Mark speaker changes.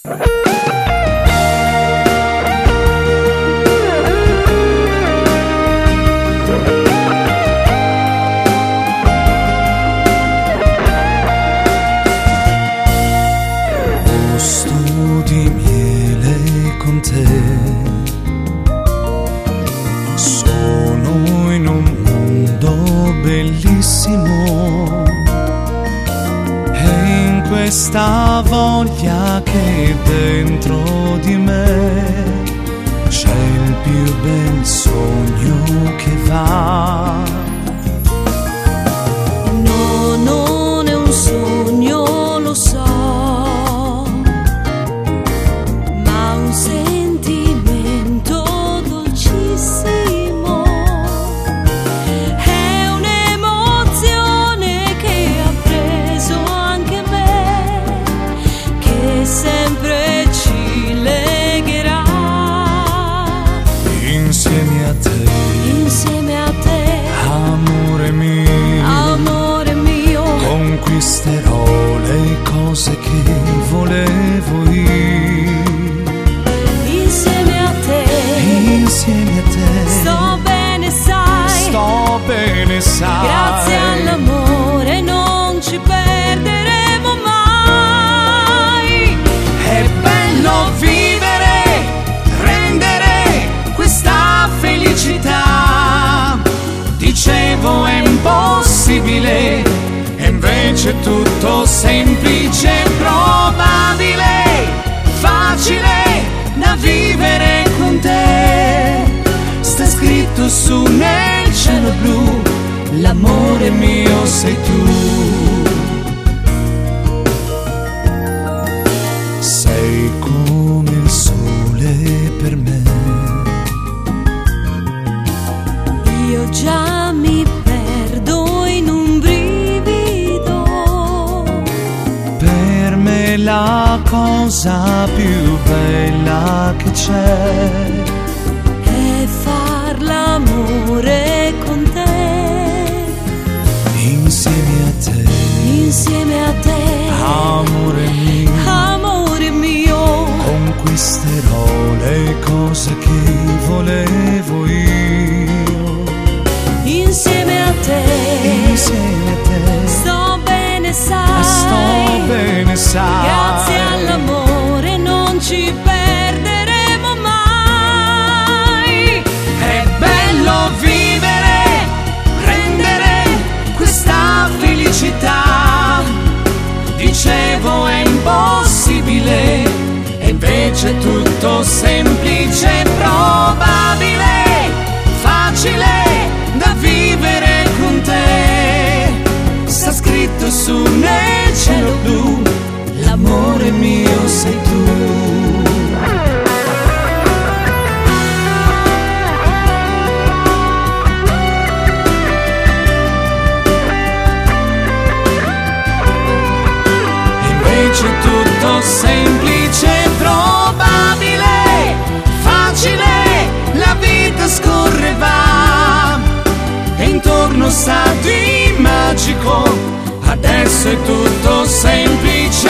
Speaker 1: Gusto di miele con te, sono in un mondo bellissimo e in questa voglia che dentro di me c'è il più bel sogno che va.
Speaker 2: No, non è un sogno, lo so, ma un sentimento dolcissimo. È un'emozione che ha preso anche me, che sempre ci legherà
Speaker 1: Insieme a te, amore mio, conquisterò le cose che volevo io.
Speaker 2: Insieme a te, sto bene sai, grazie all'amore non ci perderemo mai.
Speaker 1: È bello vivere, rendere questa felicità. Dicevo è impossibile, e invece è tutto semplice, probabile, facile da vivere con te. Sta scritto su nel cielo blu, l'amore mio sei tu. Sei come il sole per me,
Speaker 2: Io già mi perdo in un brivido.
Speaker 1: per me la cosa più bella che c'è.
Speaker 2: E far l'amore con te,
Speaker 1: Insieme a te,
Speaker 2: amore mio,
Speaker 1: conquisterò le cose che volevo io.
Speaker 2: insieme a te, sto bene sai, grazie all'amore non ci perderemo mai.
Speaker 1: È bello vivere, rendere questa felicità. Dicevo è impossibile, e invece è tutto semplice, probabile, facile da vivere con te. Sta scritto su nel cielo blu, l'amore mio sei tu. Invece tutto semplice, probabile, facile, la vita scorre va, e intorno sa di magico, adesso è tutto semplice.